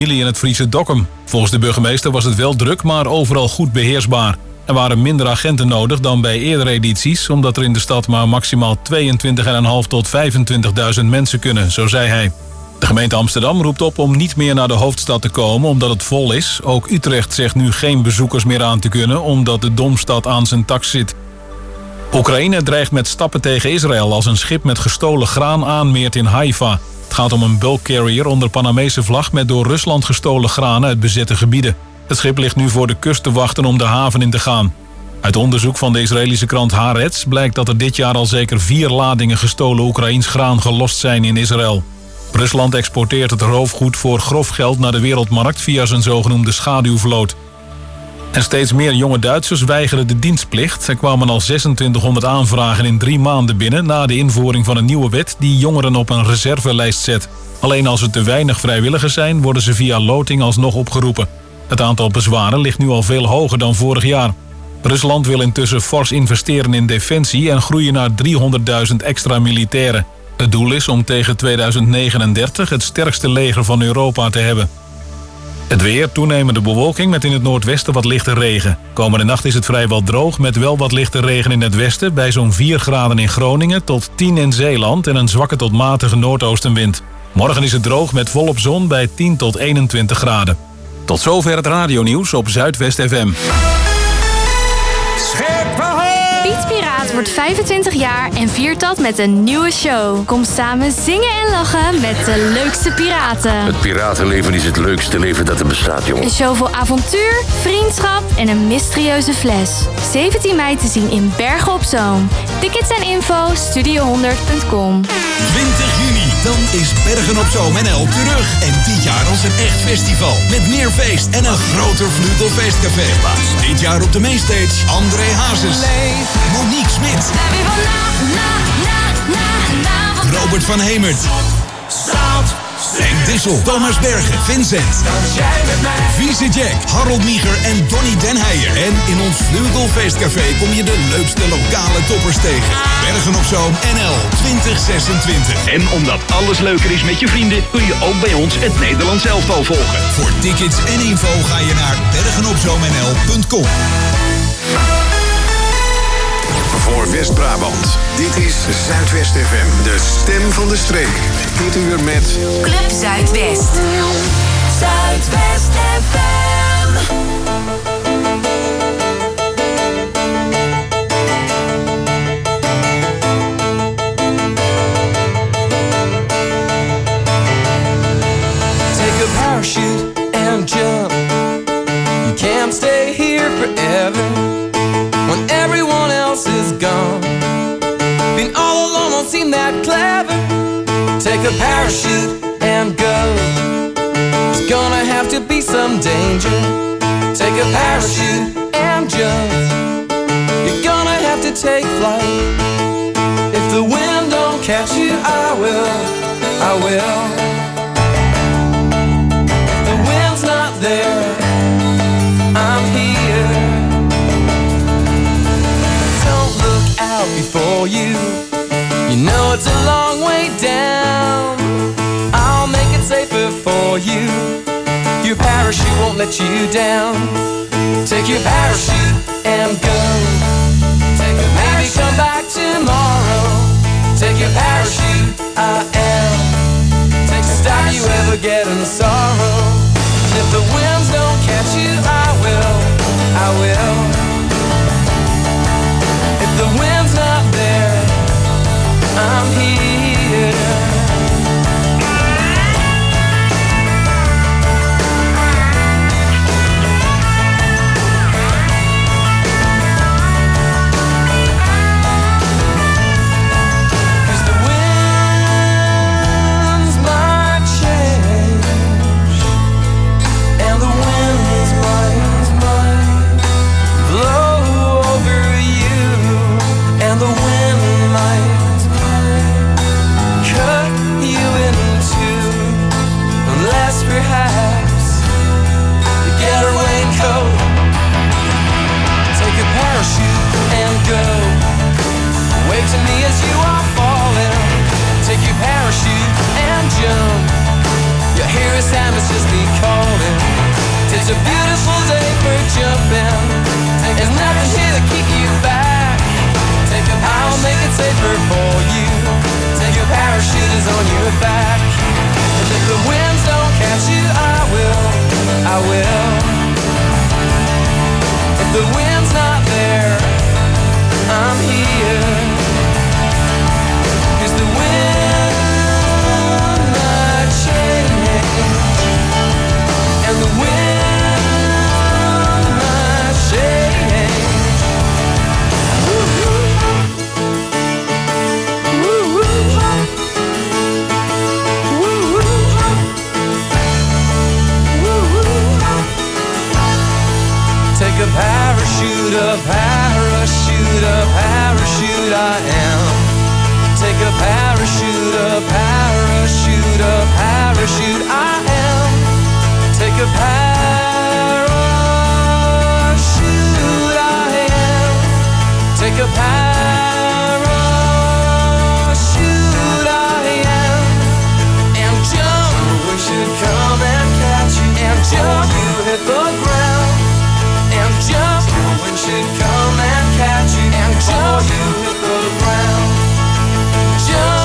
in het Friese Dokkum. Volgens de burgemeester was het wel druk, maar overal goed beheersbaar. Er waren minder agenten nodig dan bij eerdere edities, omdat er in de stad maar maximaal 22.500 tot 25.000 mensen kunnen, zo zei hij. De gemeente Amsterdam roept op om niet meer naar de hoofdstad te komen omdat het vol is. Ook Utrecht zegt nu geen bezoekers meer aan te kunnen omdat de Domstad aan zijn tax zit. Oekraïne dreigt met stappen tegen Israël als een schip met gestolen graan aanmeert in Haifa. Het gaat om een bulk carrier onder Panamese vlag met door Rusland gestolen graan uit bezette gebieden. Het schip ligt nu voor de kust te wachten om de haven in te gaan. Uit onderzoek van de Israëlische krant Haaretz blijkt dat er dit jaar al zeker 4 ladingen gestolen Oekraïens graan gelost zijn in Israël. Rusland exporteert het roofgoed voor grof geld naar de wereldmarkt via zijn zogenoemde schaduwvloot. En steeds meer jonge Duitsers weigeren de dienstplicht. Er kwamen al 2600 aanvragen in 3 maanden binnen na de invoering van een nieuwe wet die jongeren op een reservelijst zet. Alleen als er te weinig vrijwilligers zijn, worden ze via loting alsnog opgeroepen. Het aantal bezwaren ligt nu al veel hoger dan vorig jaar. Rusland wil intussen fors investeren in defensie en groeien naar 300.000 extra militairen. Het doel is om tegen 2039 het sterkste leger van Europa te hebben. Het weer, toenemende bewolking met in het noordwesten wat lichte regen. Komende nacht is het vrijwel droog met wel wat lichte regen in het westen... bij zo'n 4 graden in Groningen tot 10 in Zeeland... en een zwakke tot matige noordoostenwind. Morgen is het droog met volop zon bij 10 tot 21 graden. Tot zover het radionieuws op Zuidwest FM. Piet Piraat wordt 25 jaar en viert dat met een nieuwe show. Kom samen zingen en lachen met de leukste piraten. Het piratenleven is het leukste leven dat er bestaat, jongen. Een show vol avontuur, vriendschap en een mysterieuze fles. 17 mei te zien in Bergen op Zoom. Tickets en info studio100.com. 20 juni, dan is Bergen op Zoom NL terug. En dit jaar als een echt festival. Met meer feest en een groter Vlugelfeestcafé. Dit jaar op de mainstage André Hazes. Monique Smit. Robert van Hemert. Henk Dissel. Thomas Bergen. Vincent. Vieze Jack. Harold Mieger en Donny Den Heijer. En in ons Vlugelfeestcafé kom je de leukste lokale toppers tegen. Bergen op Zoom NL 2026. En omdat alles leuker is met je vrienden, kun je ook bij ons het Nederlands elftal volgen. Voor tickets en info ga je naar bergenopzoomnl.com. Voor West-Brabant. Dit is Zuidwest FM, de stem van de streek. Dit uur met Club Zuidwest. Zuidwest FM. Take a parachute and jump. You can't stay here forever. When everyone else is gone, being all alone won't seem that clever. Take a parachute and go. There's gonna have to be some danger. Take a parachute and jump. You're gonna have to take flight. If the wind don't catch you, I will. If the wind's not there, I'm here. Before you, you know it's a long way down. I'll make it safer for you. Your parachute won't let you down. Take your parachute and go. Take a maybe come back tomorrow. Take your parachute, I am. Take to stop you ever getting sorrow. And if the winds don't catch you, I will. If the wind's not there, I'm here. Cause the winds might change, a parachute, I am. Take a parachute, I am. Take a parachute, I am. Take a parachute, I am. And jump, we should come and catch you. And jump, you hit the ground. And jump, we should come and catch you. And jump, you hit the ground. Jump.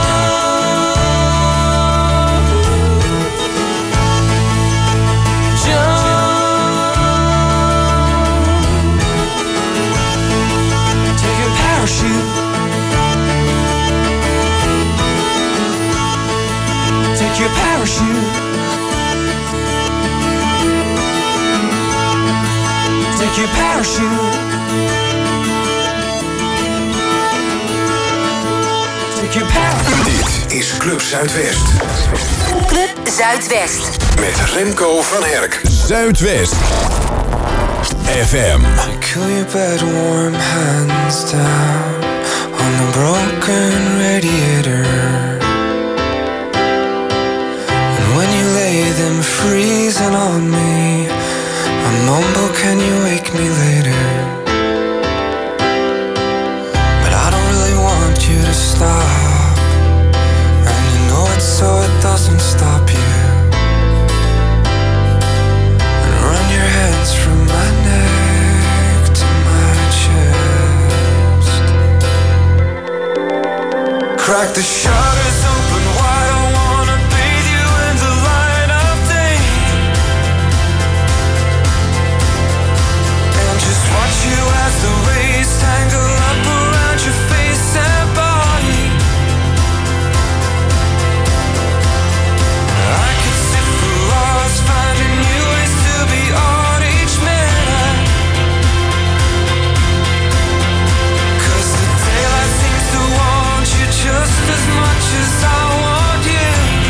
Take your parachute. Take your parachute. Take your parachute. Dit is Club Zuidwest. Club Zuidwest. Met Remco van Herk. Zuidwest FM. Cool your bed, warm hands down on the broken radiator. And when you lay them freezing on me, I mumble, can you wake me later? But I don't really want you to stop, and you know it so it doesn't stop you. And run your hands from my neck to my chest. Crack the shutters open wide, I wanna bathe you in the light of day. And just watch you as the rays tangle up around your face and body. I could sit for hours finding new ways to be on each minute. 'Cause the daylight seems to want you just as much as I want you.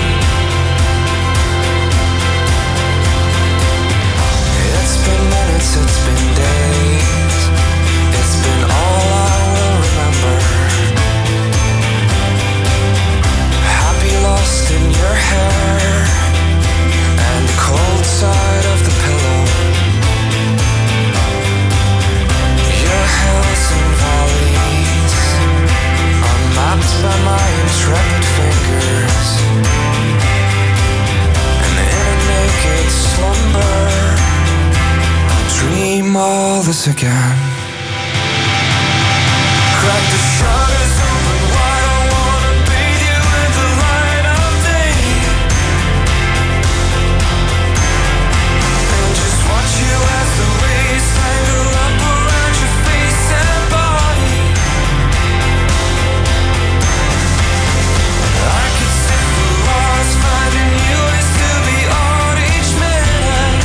It's been minutes, it's been days, it's been all I will remember. Happy lost in your hair and the cold side of the pillow. Your hills and valleys are mapped by my intrepid fingers. And in a naked slumber, I'll dream all this again. Crack the shutters open wide, I wanna bathe you in the light of day. And just watch you as the rays tangle up around your face and body. I could sit for hours finding new ways to be on each minute.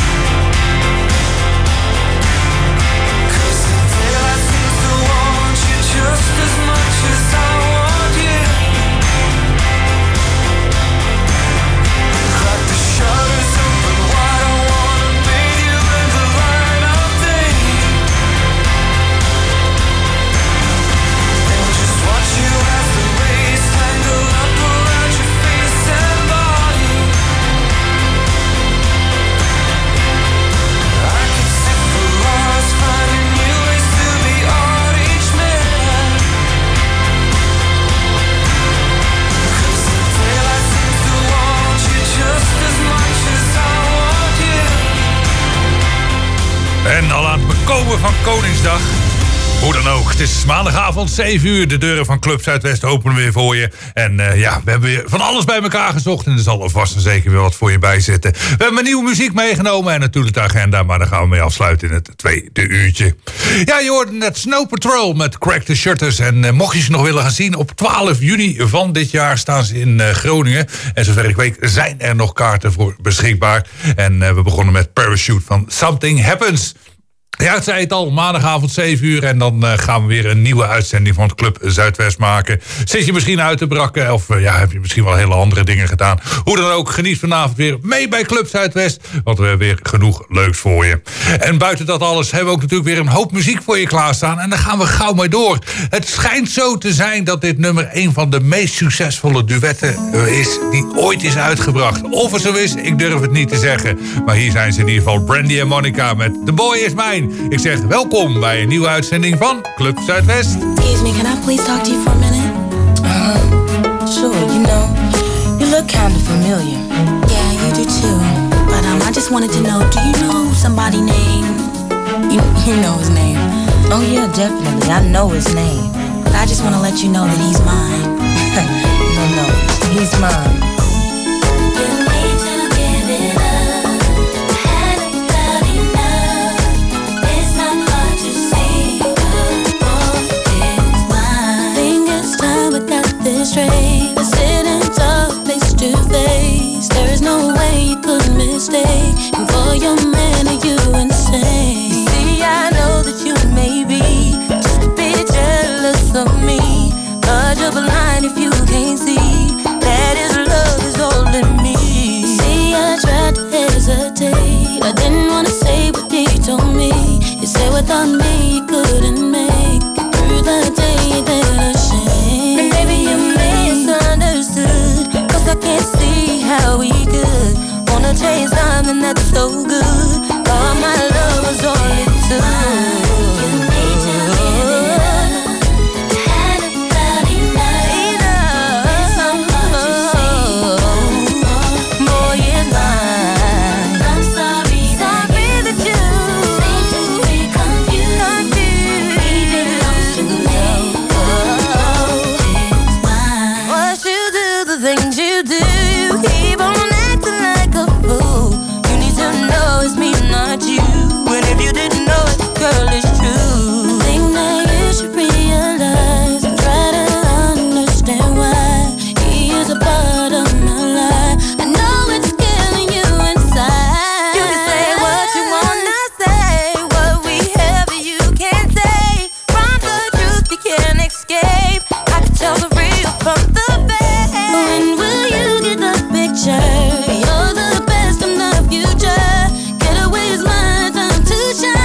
'Cause the daylight seems to want you just as much as I want you. Crack the shutters open wide, I wanna bathe you in the light of day. And just watch you as the rays tangle up around your face and body. I could sit for hours finding new ways to be on each minute. 'Cause the daylight seems to want you just as much as I want you. En al aan het bekomen van Koningsdag. Hoe dan ook, het is maandagavond 7 uur. De deuren van Club Zuidwest openen weer voor je. En we hebben weer van alles bij elkaar gezocht. En er zal er vast en zeker weer wat voor je bij zitten. We hebben nieuwe muziek meegenomen en natuurlijk de agenda. Maar daar gaan we mee afsluiten in het tweede uurtje. Ja, je hoorde net Snow Patrol met Crack the Shutters. En mocht je ze nog willen gaan zien, op 12 juni van dit jaar staan ze in Groningen. En zover ik weet zijn er nog kaarten voor beschikbaar. En we begonnen met Parachute van Something Happens. Ja, het zei het al, maandagavond 7 uur. En dan gaan we weer een nieuwe uitzending van Club Zuidwest maken. Zit je misschien uit te brakken of heb je misschien wel hele andere dingen gedaan. Hoe dan ook, geniet vanavond weer mee bij Club Zuidwest. Want we hebben weer genoeg leuks voor je. En buiten dat alles hebben we ook natuurlijk weer een hoop muziek voor je klaarstaan. En daar gaan we gauw mee door. Het schijnt zo te zijn dat dit nummer een van de meest succesvolle duetten is die ooit is uitgebracht. Of het zo is, ik durf het niet te zeggen. Maar hier zijn ze in ieder geval, Brandy en Monica met The Boy Is Mine. Ik zeg welkom bij een nieuwe uitzending van Club Zuidwest. Excuse me, can I please talk to you for a minute? Sure, you look kind of familiar. Yeah, you do too. But I just wanted to know, do you know somebody named... You know his name. Oh yeah, definitely, I know his name. But I just want to let you know that he's mine. No, he's mine. Straight, we're sitting talk face to face. There is no way you could mistake. And for your man, are you insane? You see, I know that you may be just a bit jealous of me, but you're blind if you can't see that his love is all in me. See, I tried to hesitate. I didn't want to say what he told me. You said without me you couldn't make it through the day that I shame. And maybe you misunderstood, 'cause I can't see how we could wanna chase something that's so good. All my love was all it took. Girl, it's true. I think that you should realize and try to understand why he is a part of my life. I know it's killing you inside. You can say what you wanna say, what we have you can't say. From the truth you can't escape. I can tell the real from the fake. When will you get the picture? You're the best of the future. Get away is my time to shine.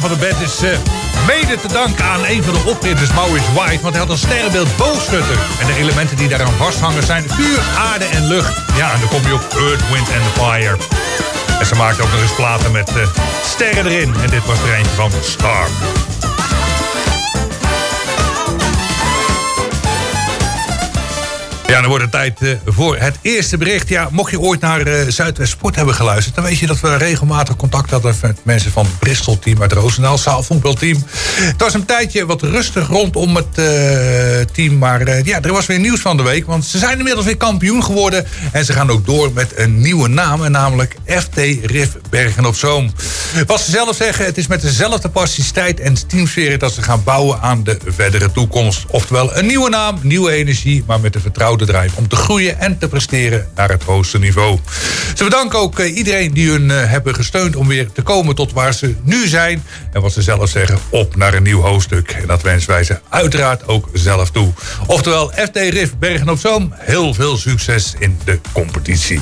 van de band is mede te danken aan een van de oprichters, Maurice White. Want hij had een sterrenbeeld boogschutter. En de elementen die daaraan vasthangen zijn vuur, aarde en lucht. Ja, en dan kom je op Earth, Wind and Fire. En ze maakte ook nog eens platen met sterren erin. En dit was er eentje van Star. Ja, dan wordt het tijd voor het eerste bericht. Ja, mocht je ooit naar Zuidwest Sport hebben geluisterd, dan weet je dat we regelmatig contact hadden met mensen van het Bristol-team uit Roosendaal, zaalvoetbalteam. Het was een tijdje wat rustig rondom het team, maar ja, er was weer nieuws van de week, want ze zijn inmiddels weer kampioen geworden en ze gaan ook door met een nieuwe naam, en namelijk FT RIF Bergen op Zoom. Wat ze zelf zeggen, het is met dezelfde passiviteit en teamsfeer dat ze gaan bouwen aan de verdere toekomst. Oftewel een nieuwe naam, nieuwe energie, maar met de vertrouwde drive om te groeien en te presteren naar het hoogste niveau. Ze bedanken ook iedereen die hun hebben gesteund om weer te komen tot waar ze nu zijn. En wat ze zelf zeggen, op naar een nieuw hoofdstuk. En dat wensen wij ze uiteraard ook zelf toe. Oftewel, FT RIF Bergen op Zoom, heel veel succes in de competitie.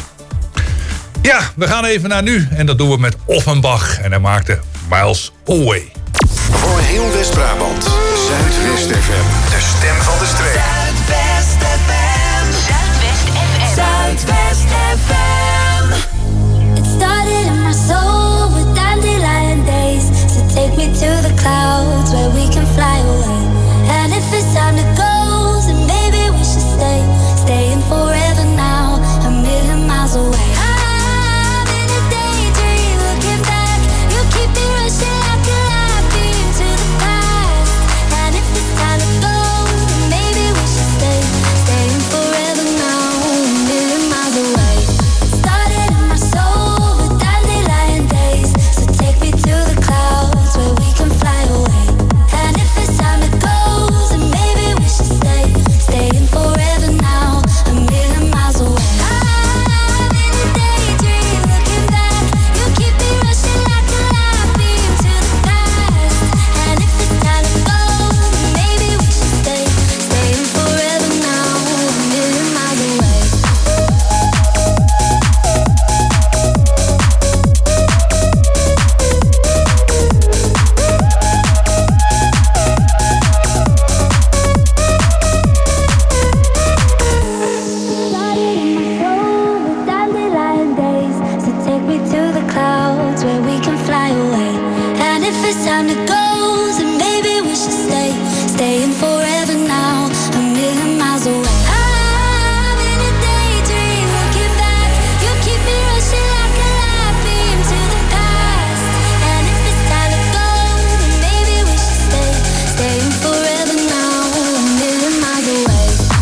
Ja, we gaan even naar nu. En dat doen we met Offenbach. En hij maakte Miles Away. Voor heel West-Brabant, Zuidwest FM, de stem van de streek. Zuidwest FM. Zuidwest FM. Zuidwest FM. It started in my soul with dandelion days. So take me to the clouds where we can fly away. And if it's time to go, then maybe we should stay. Staying forever now, a million miles away. I'm in a daydream looking back. You keep me rushing like a light beam to the past. And if it's time to go, then maybe we should stay. Staying forever now, a million miles away. It started in my soul with dandelion days. So take me to the clouds where we can fly away. And if it's time to go, then maybe we should stay. Staying forever now, a million miles away. I'm in a daydream looking back. You keep me rushing like a light beam to the past. And if it's time to go, then maybe we should stay. Staying forever now, a million miles away. Started in my soul with dandelion days. So take me to the clouds where we can fly away. And if it's time to go, then maybe we should stay. Staying forever now, a million miles away. I'm in a daydream looking back. You keep me rushing like a light beam to the past. And if it's time to go, then maybe we should stay. Staying forever now, a million miles away.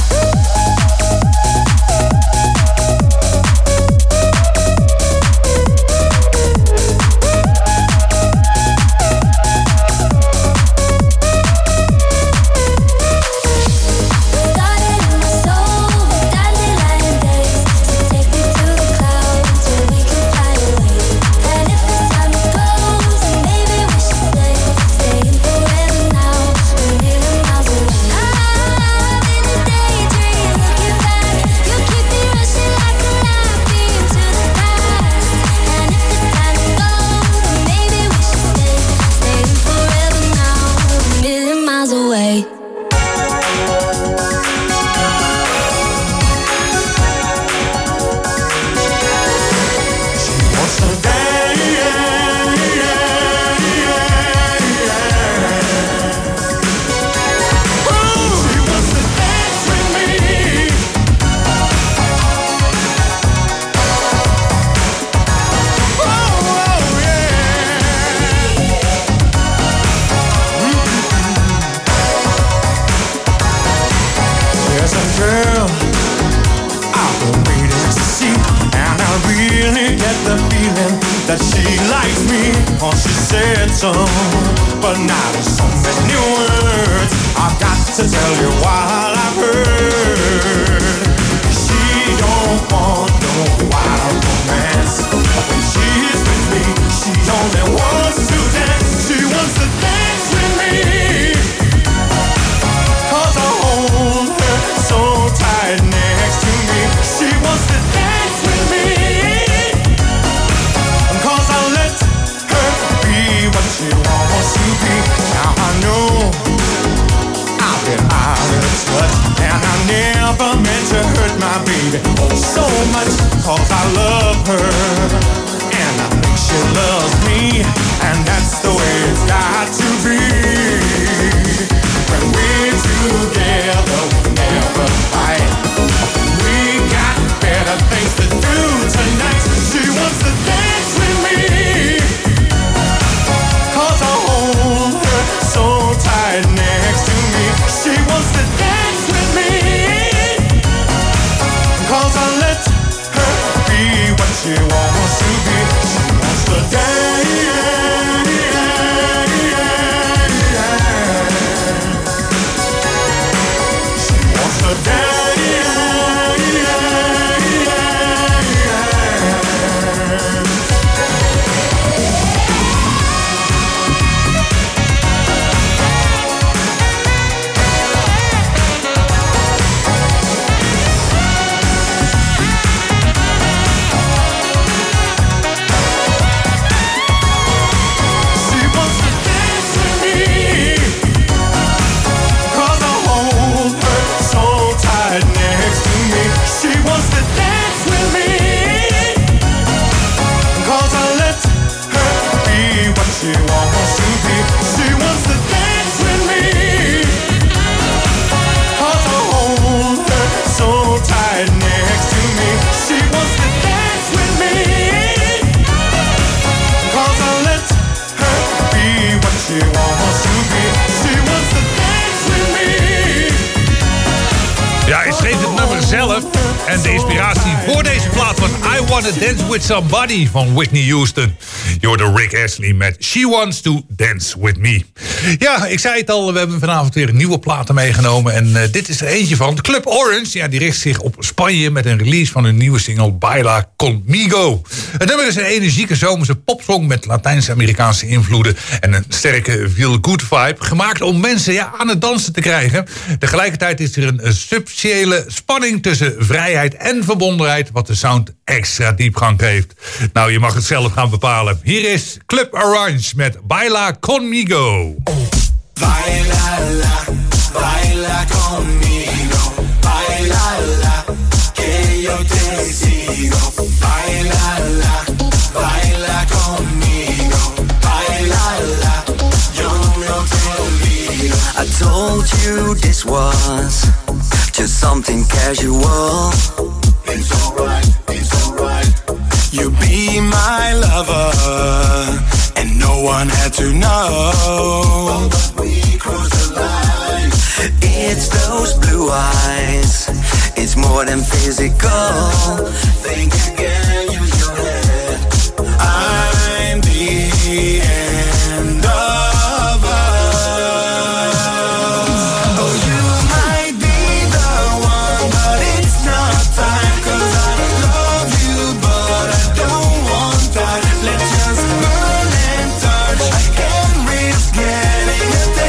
Started in my soul with dandelion days. So take me to the clouds where we can fly away. And if it's time to go, then maybe we should stay. Staying forever now, a million miles away. I'm in a daydream looking back. You keep me rushing like a light beam to the past. And if it's time to go, then maybe we should stay. Staying forever now, a million miles away. There's a girl I've been waiting to see, and I really get the feeling that she likes me. Oh, she said so, but not in so many words. I've got to tell you what I've heard. She don't want no wild romance. When she's with me, she only wants to dance. She wants to dance with me. 'Cause I hold her so tight next to me. She wants to dance with me. 'Cause I let her be what she wants never meant to hurt my baby so much, 'cause I love her, and I think she loves me, and that's the way it's got to be. When we're together, we never fight. We got better things to do tonight. She wants to dance with me, 'cause I hold her so tight next to me. She wants to dance with me, 'cause I let her be what she wants to be. She wants to dance. She wants to dance. En de inspiratie voor deze plaat was I Wanna Dance With Somebody van Whitney Houston. Je hoorde Rick Astley met She Wants To Dance With Me. Ja, ik zei het al, we hebben vanavond weer nieuwe platen meegenomen. En dit is er eentje van. Club Orange, ja, die richt zich op Spanje met een release van hun nieuwe single Baila Conmigo. Het nummer is een energieke zomerse popsong met Latijns-Amerikaanse invloeden en een sterke feel-good vibe. Gemaakt om mensen aan het dansen te krijgen. Tegelijkertijd is er een substantiële spanning tussen vrijheid en verbondenheid, wat de sound extra diepgang geeft. Nou, je mag het zelf gaan bepalen. Hier is Club Orange met Baila Conmigo. Baila la, baila conmigo. Baila la, que yo te sigo. Baila la, baila conmigo. Baila la, yo no te olvido. I told you this was just something casual. It's alright, it's alright. You be my lover, and no one had to know. But we crossed the line. It's those blue eyes, it's more than physical. Think again, use your head. I'm the end of us. Oh, you might be the one, but it's not time. 'Cause I love you, but I don't want that. Let's just burn and touch. I can't risk getting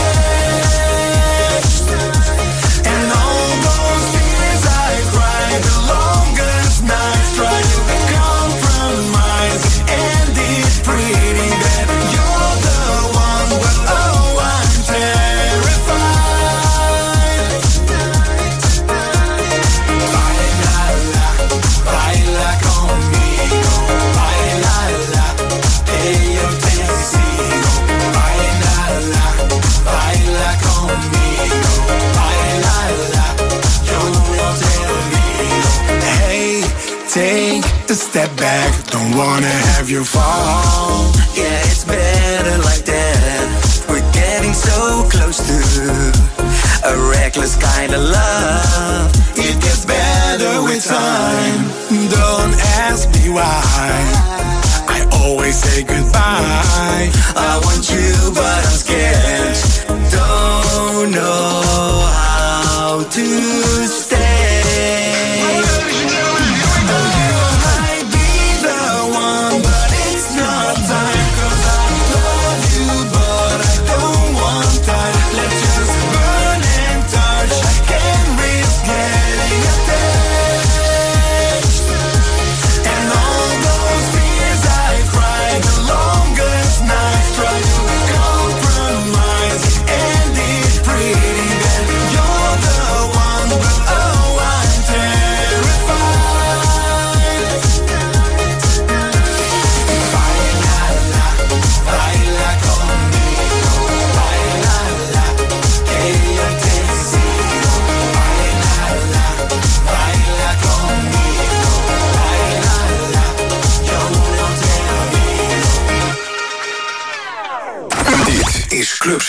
attached. And all those tears I cried the longest nights, try to compromise and it's pretty bad. You're the one, but oh, I'm terrified. Baila la, baila conmigo. Baila la, que yo te sigo. Baila la, baila conmigo. Baila la, yo no te olvido. Hey, take a step back, don't wanna have you fall. Yeah, it's better like that. We're getting so close to a reckless kind of love. It gets better with time. Don't ask me why. I always say goodbye. I want you, but I'm scared. Don't know how to stay. Might be the one, but it's not time. 'Cause I love you, but I don't want that. Let's just burn and touch. I can't risk getting attached. And all those tears I cried the longest nights, try to compromise and it's pretty bad. You're the one, but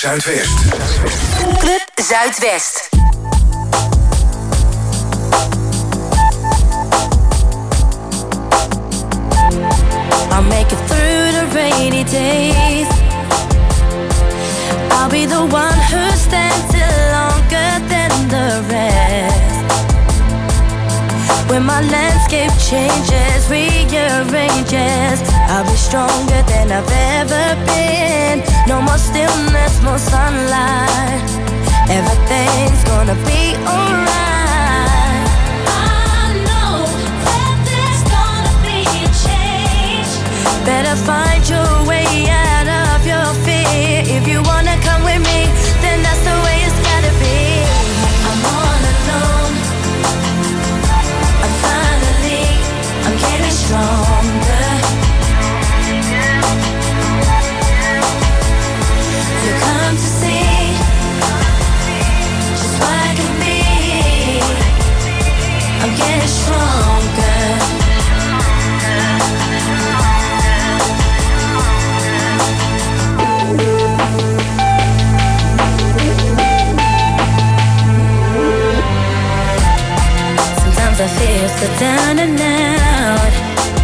Zuidwest. Club Zuidwest. I'll make it through the rainy days. I'll be the one who stands in longer than the rest. When my landscape changes, rearranges, I'll be stronger than I've ever been. No more stillness, more sunlight. Everything's gonna be alright. I know that there's gonna be a change. Better find your way out of your fear. If you wanna come with me, then that's the way it's gotta be. I'm all alone. I'm getting stronger. You come to see just what I can be. I'm getting stronger. Sometimes I feel so down and out,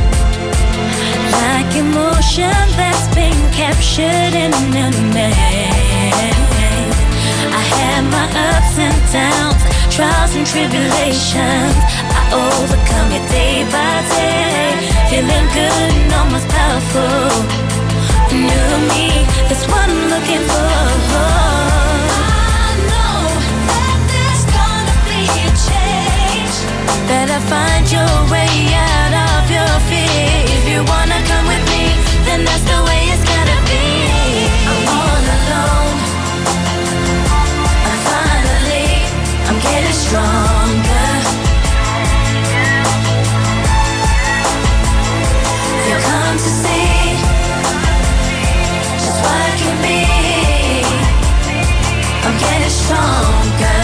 like emotion that's been captured in an image. I had my ups and downs, trials and tribulations. I overcome it day by day, feeling good and almost powerful. New me, that's what I'm looking for. I know that there's gonna be a change. Better find your way out of your fear. If you wanna come with me, then that's the way it's gotta be. I'm all alone. I'm getting stronger. You come to see just what I can be. I'm getting stronger.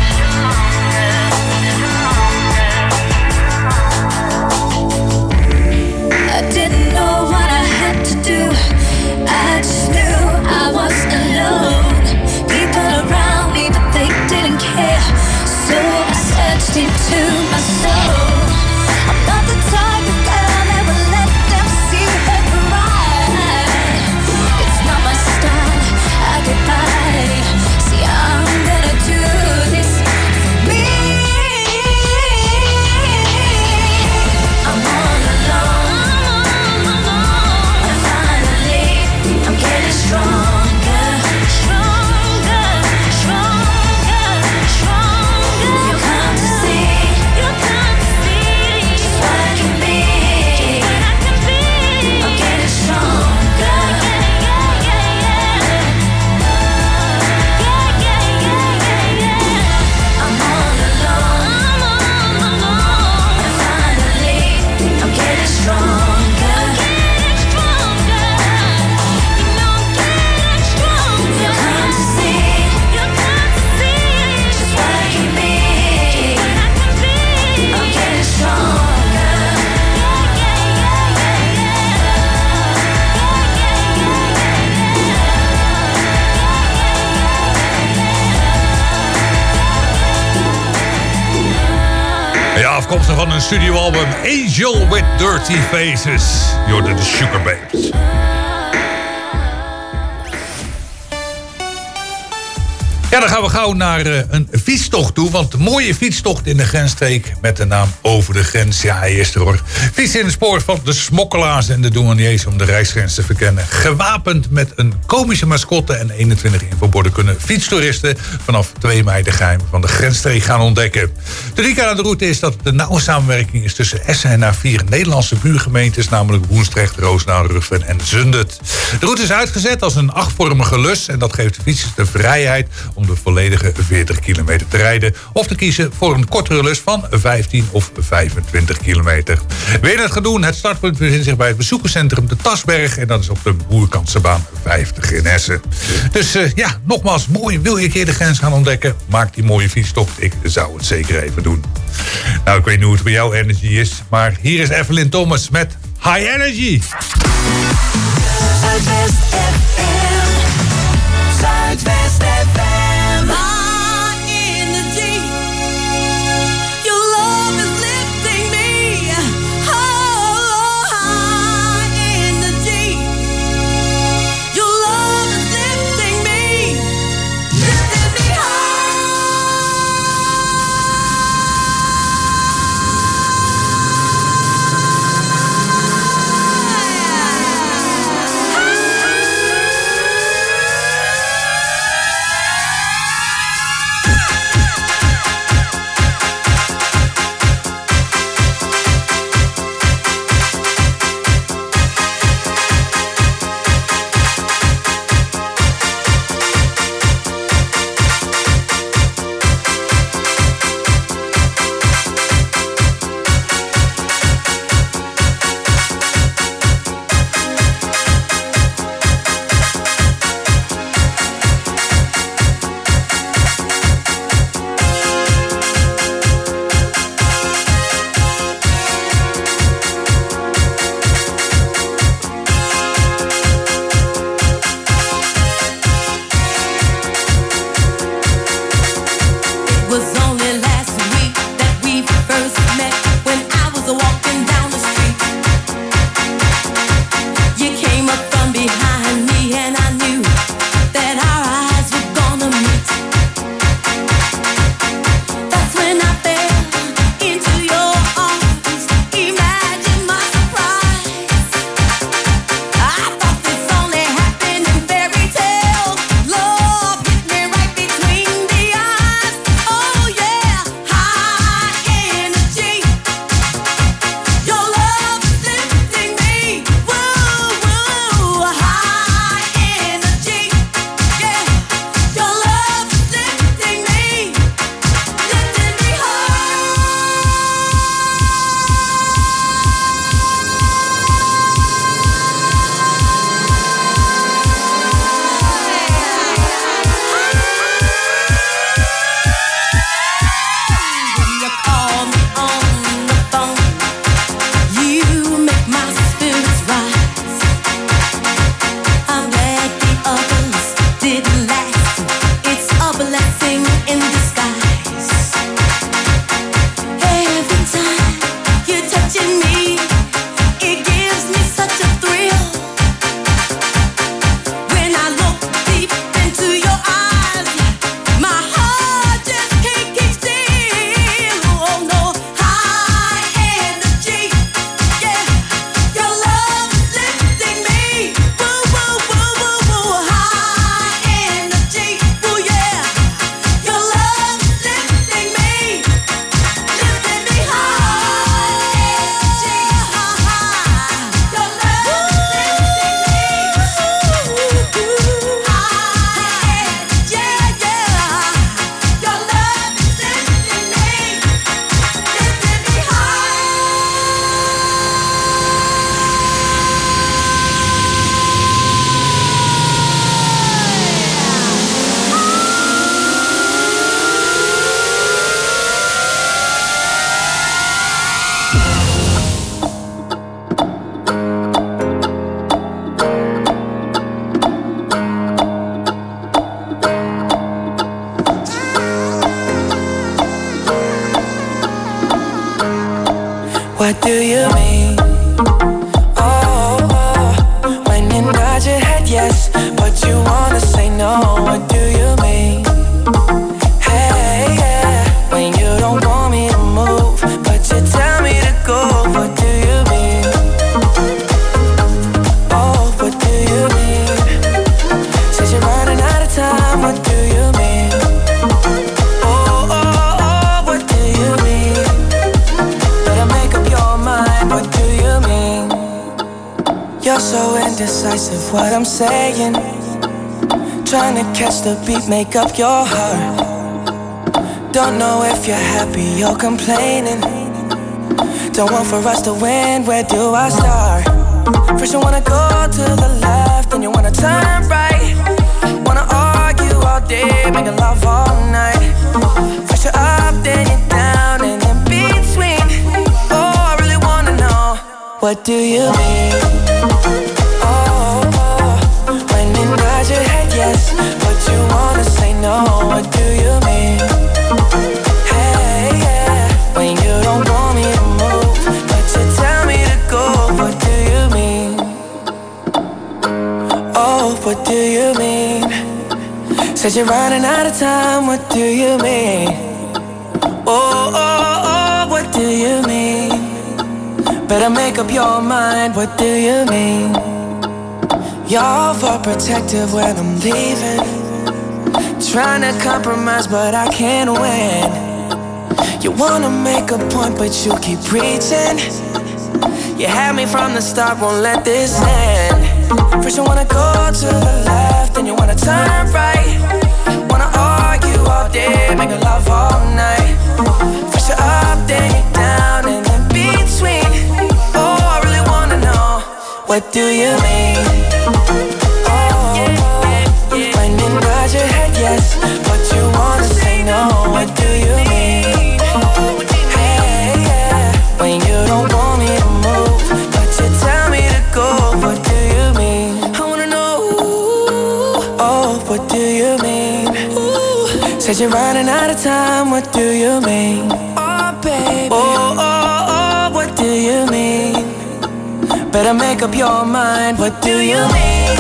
I didn't know what I had to do. I just knew I was alone. People around me, but they didn't care. So I searched into my soul. I'm not the type of girl that will let them see her cry. It's not my style, I get by. See, I'm gonna do this for me. I'm all alone. I'm getting stronger. Stronger, stronger, stronger. You come to see just what I can be. I'm getting stronger. I'm all alone. And finally, I'm getting stronger. You come to see just what I can be. I'm getting stronger. Ja, afkomstig van een studioalbum Angel with Dirty Faces. Je hoorde de Sugar Babes. Ja, dan gaan we gauw naar een fietstocht toe. Want een mooie fietstocht in de grensstreek met de naam Over de Grens. Ja, hij is er hoor. Fietsen in het spoor van de smokkelaars en de douaniers om de reisgrens te verkennen. Gewapend met een komische mascotte en 21 infoborden kunnen fietstoeristen vanaf 2 mei de geheimen van de grensstreek gaan ontdekken. De uniek aan de route is dat het een nauwe samenwerking is tussen Essen en haar 4 Nederlandse buurgemeentes, namelijk Woensdrecht, Roosendaal, Ruffen en Zundert. De route is uitgezet als een 8-vormige lus en dat geeft de fietsers de vrijheid om de volledige 40 kilometer te rijden of te kiezen voor een kortere lus van 15 of 25 kilometer. Wil je het gaan doen? Het startpunt bevindt zich bij het bezoekerscentrum De Tasberg en dat is op de Boerkansebaan 50 in Essen. Dus ja, nogmaals, mooi. Wil je een keer de grens gaan ontdekken? Maak die mooie fietstocht. Ik zou het zeker even doen. Nou, ik weet niet hoe het bij jou Energy is, maar hier is Evelyn Thomas met High Energy. Zuidwest FM. Zuidwest FM. High in the deep, your love is lifting me. Oh, high in the deep, your love is lifting me, lifting me What do you mean? Oh, when you nod your head yes, but you wanna say no. What do you mean? Hey, yeah, when you don't want me to move, but you tell me to go. What do you mean? Oh, what do you mean? Says you're running out of time. What do you mean? What do you mean? Better make up your mind. What do you mean? You're so indecisive, what I'm saying. Trying to catch the beat, make up your heart. Don't know if you're happy or complaining. Don't want for us to win, where do I start? First you wanna go to the left, then you wanna turn right. Wanna argue all day, making love all night. First you're up, then you're down, and in between. Oh, I really wanna know, what do you mean? Oh, when you nod your head, yeah, yes, but you wanna say no. What do you mean? Hey, yeah, when you don't want me to move, but you tell me to go. What do you mean? Oh, what do you mean? Said you're running out of time. What do you mean? Oh, oh, oh, what do you mean? Better make up your mind. What do you mean? You're overprotective when I'm leaving. Trying to compromise, but I can't win. You wanna make a point, but you keep preaching. You had me from the start, won't let this end. First you wanna go to the left, then you wanna turn right. Wanna argue all day, make love all night. First you're up, then you're down, and in between. Oh, I really wanna know, what do you mean? When you nod your head yes, but you wanna say no. What do you mean? Hey, yeah, when you don't want me to move, but you tell me to go. What do you mean? I wanna know. Oh, what do you mean? Said you're running out of time. What do you mean? Oh, baby. Oh, oh, oh, what do you mean? Better make up your mind. What do you mean?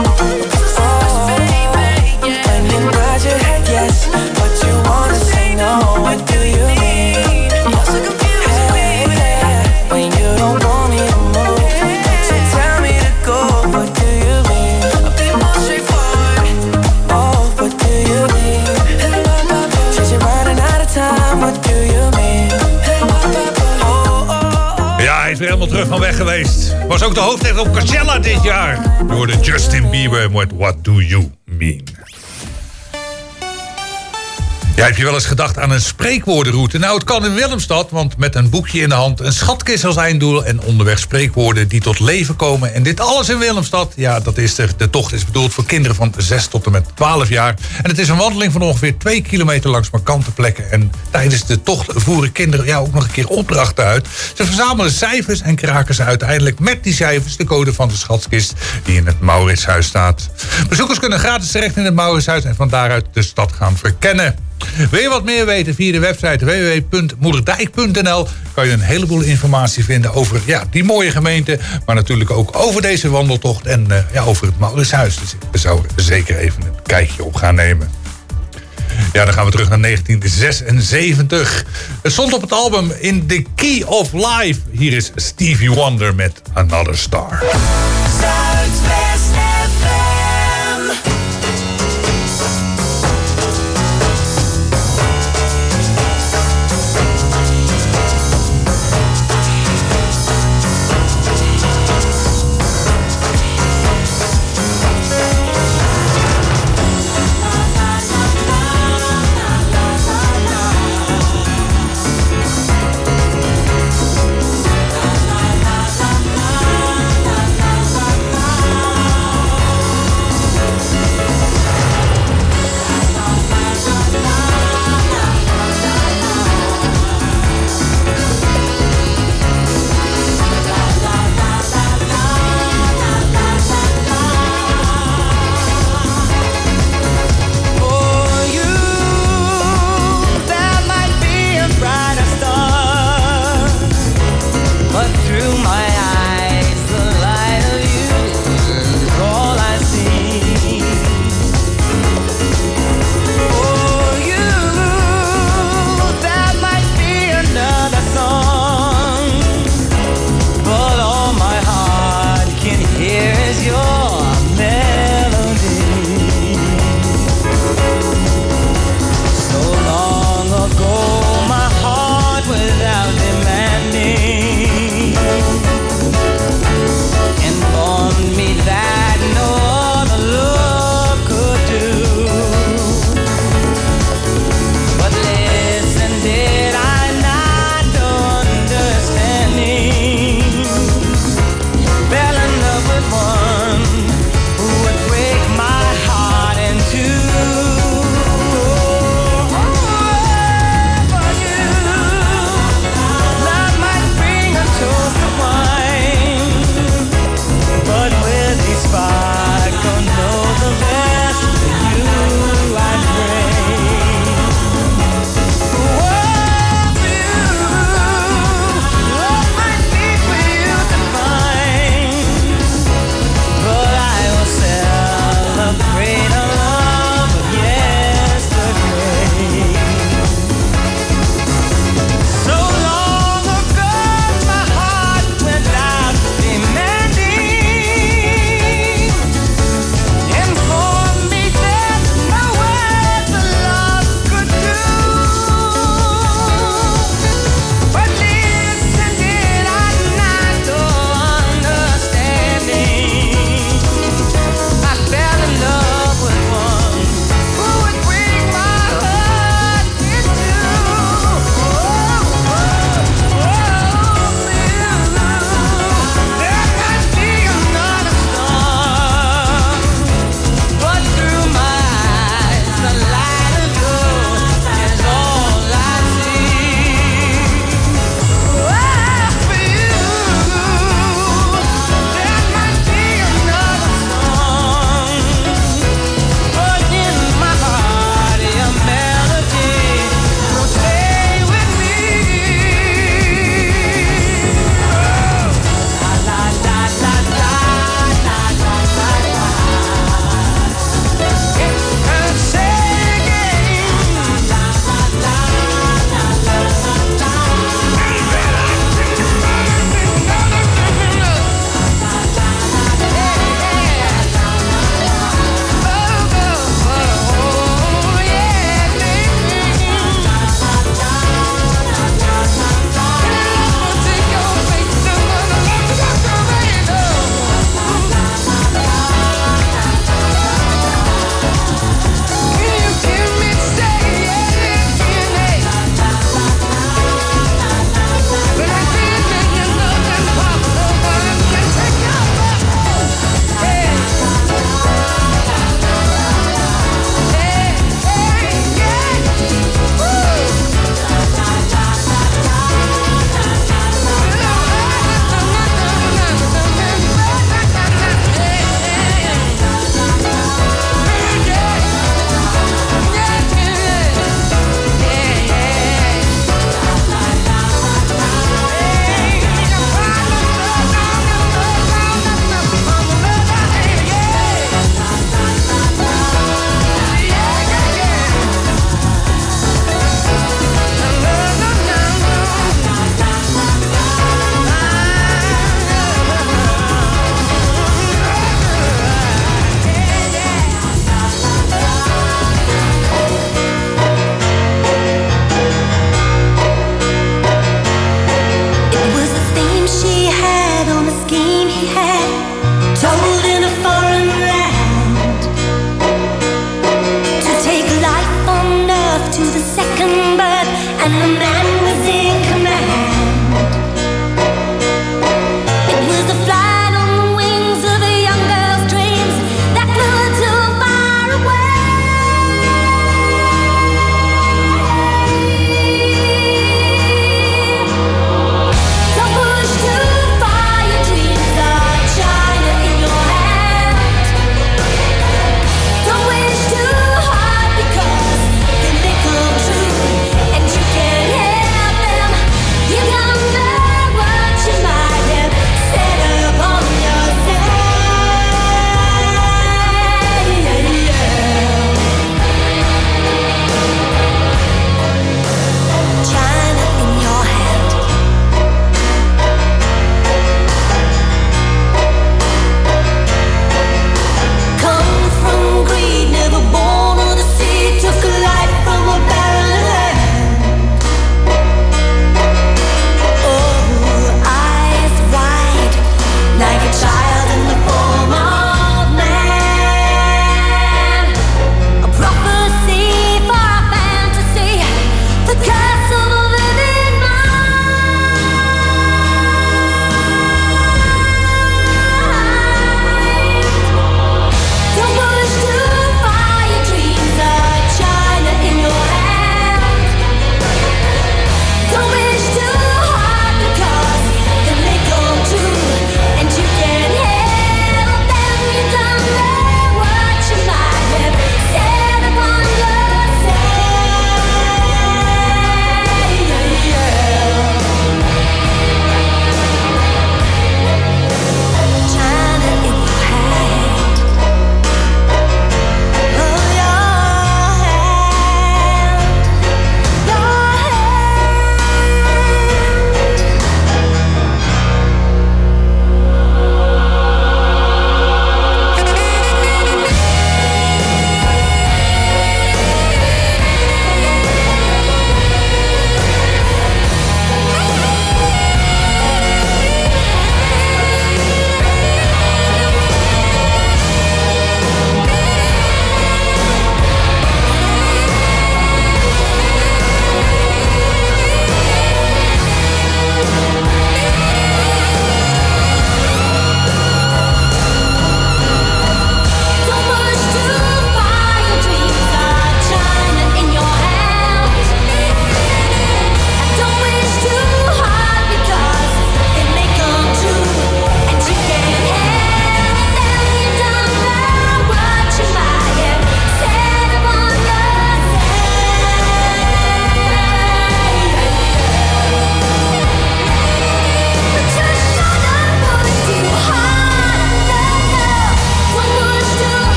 When you nod your head yes, but you wanna say no. What do you mean? You're so confused, baby. When you don't want me to move, but you tell me to go. What do you mean? I'll be more straightforward. Oh, what do you mean? Said you're running out of time. What do you mean? Ja, hij is weer helemaal terug van weg geweest. Was ook de hoofdact op Coachella dit jaar. We hoorden Justin Bieber met What Do You Mean? Ja, heb je wel eens gedacht aan een spreekwoordenroute? Nou, het kan in Willemstad, want met een boekje in de hand, een schatkist als einddoel en onderweg spreekwoorden die tot leven komen. En dit alles in Willemstad, ja, dat is er. De tocht is bedoeld voor kinderen van 6 tot en met 12 jaar. En het is een wandeling van ongeveer 2 kilometer langs markante plekken. En tijdens de tocht voeren kinderen ja, ook nog een keer opdrachten uit. Ze verzamelen cijfers en kraken ze uiteindelijk met die cijfers de code van de schatkist die in het Mauritshuis staat. Bezoekers kunnen gratis terecht in het Mauritshuis en van daaruit de stad gaan verkennen. Wil je wat meer weten via de website www.moerdijk.nl kan je een heleboel informatie vinden over ja, die mooie gemeente, maar natuurlijk ook over deze wandeltocht en over het Mauritshuis. Dus we zouden zeker even een kijkje op gaan nemen. Ja, dan gaan we terug naar 1976. Het stond op het album In the Key of Life. Hier is Stevie Wonder met Another Star. Zuidwest FM. La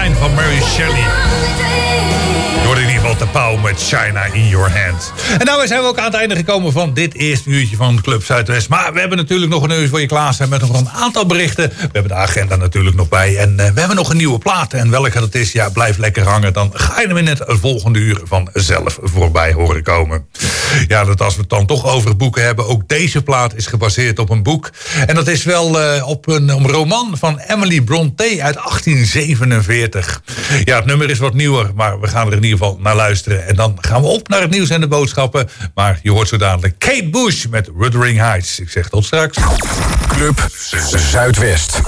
Sunshine van Mary Shelley. Door in ieder geval te Pauw met China in Your Hands. En daarmee zijn we ook aan het einde gekomen van dit eerste uurtje van Club Zuidwest. Maar we hebben natuurlijk nog een uur voor je klaarstaan met nog een aantal berichten. We hebben de agenda natuurlijk nog bij. En we hebben nog een nieuwe plaat. En welke dat is, ja, blijf lekker hangen. Dan ga je hem in het volgende uur vanzelf voorbij horen komen. Ja, dat als we het dan toch over boeken hebben. Ook deze plaat is gebaseerd op een boek. En dat is wel op een roman van Emily Brontë uit 1847. Ja, het nummer is wat nieuwer, maar we gaan er in ieder geval naar luisteren. En dan gaan we op naar het nieuws en de boodschappen. Maar je hoort zo dadelijk Kate Bush met Wuthering Heights. Ik zeg tot straks. Club Zuidwest.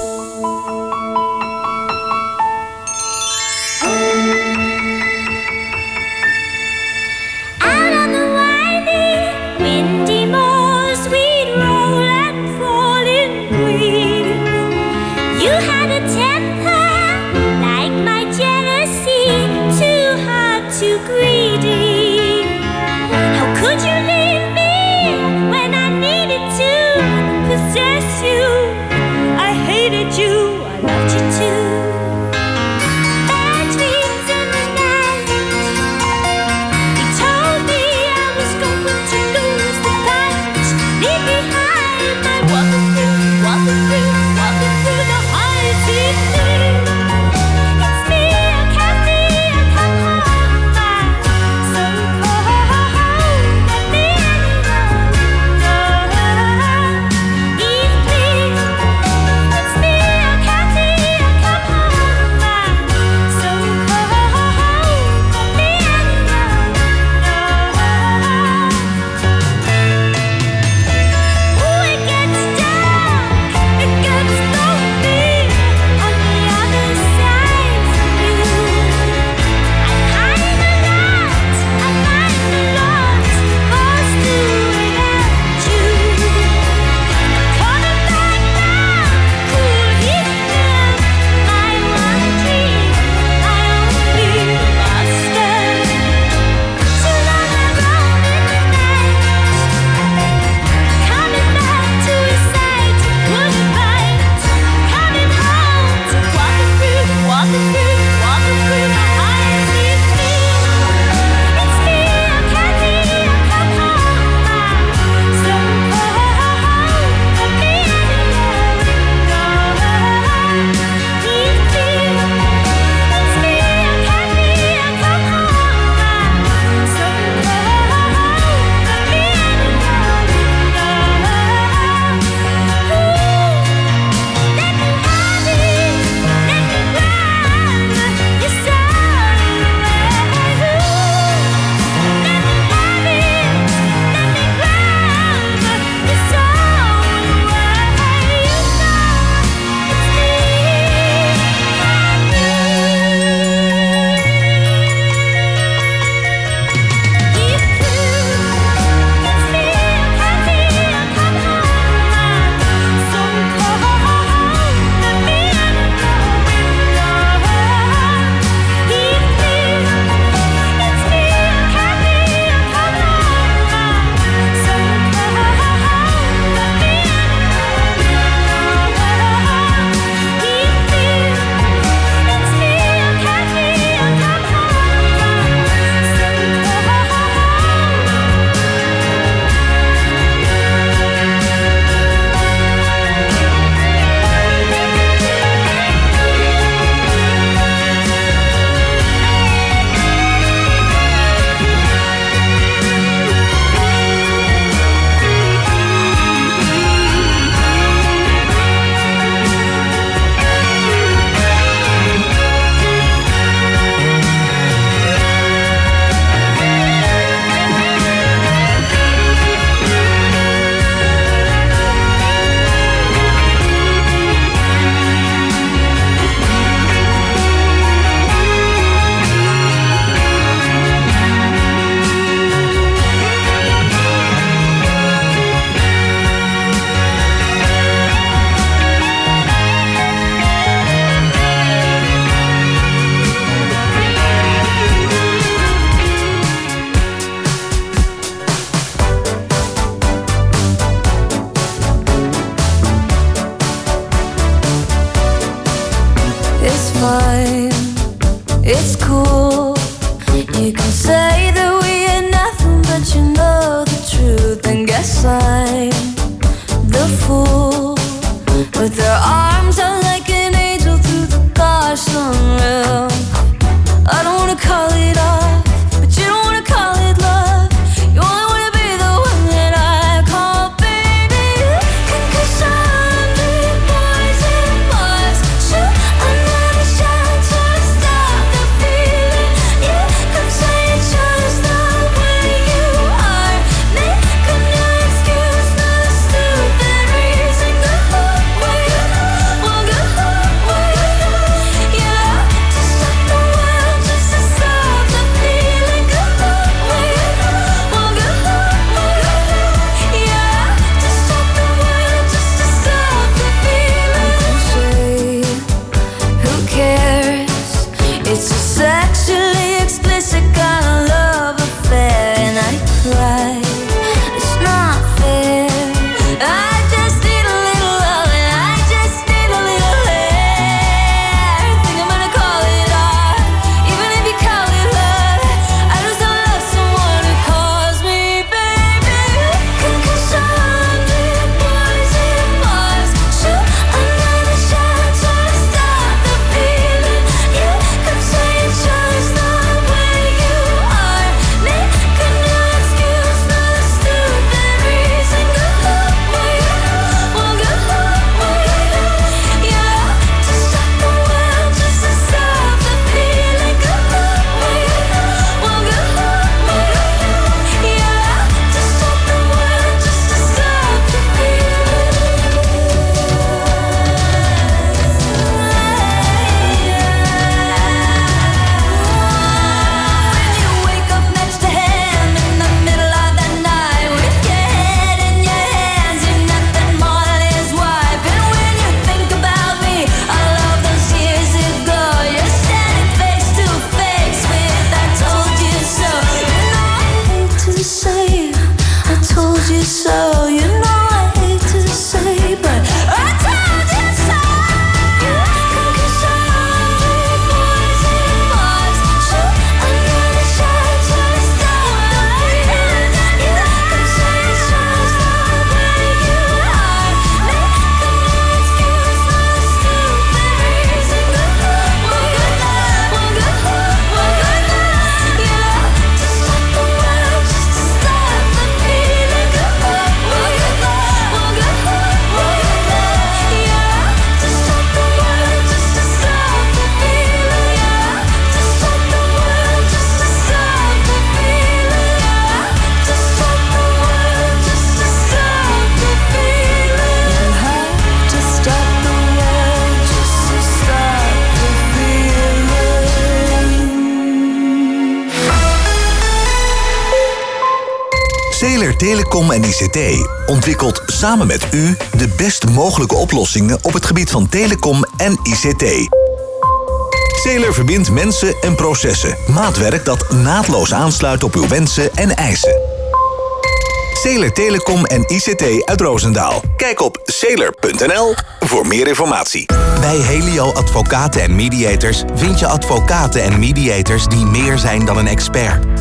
Zeler Telecom en ICT ontwikkelt samen met u de best mogelijke oplossingen op het gebied van telecom en ICT. Zeler verbindt mensen en processen. Maatwerk dat naadloos aansluit op uw wensen en eisen. Zeler Telecom en ICT uit Roosendaal. Kijk op zeler.nl voor meer informatie. Bij Helio Advocaten en Mediators vind je advocaten en mediators die meer zijn dan een expert.